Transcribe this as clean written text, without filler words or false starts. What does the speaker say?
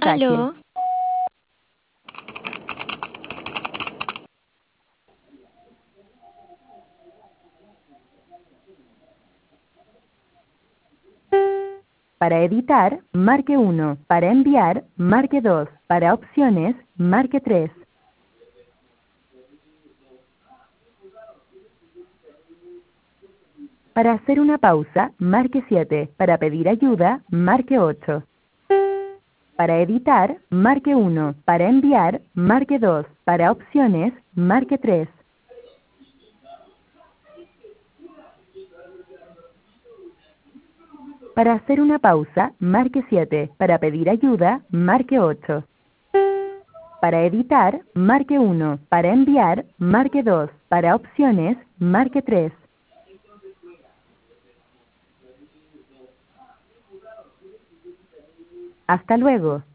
mensaje. Aló, Para editar, marque 1. Para enviar, marque 2. Para opciones, marque 3. Para hacer una pausa, marque 7. Para pedir ayuda, marque 8. Para editar, marque 1. Para enviar, marque 2. Para opciones, marque 3. Para hacer una pausa, marque 7. Para pedir ayuda, marque 8. Para editar, marque 1. Para enviar, marque 2. Para opciones, marque 3. Hasta luego.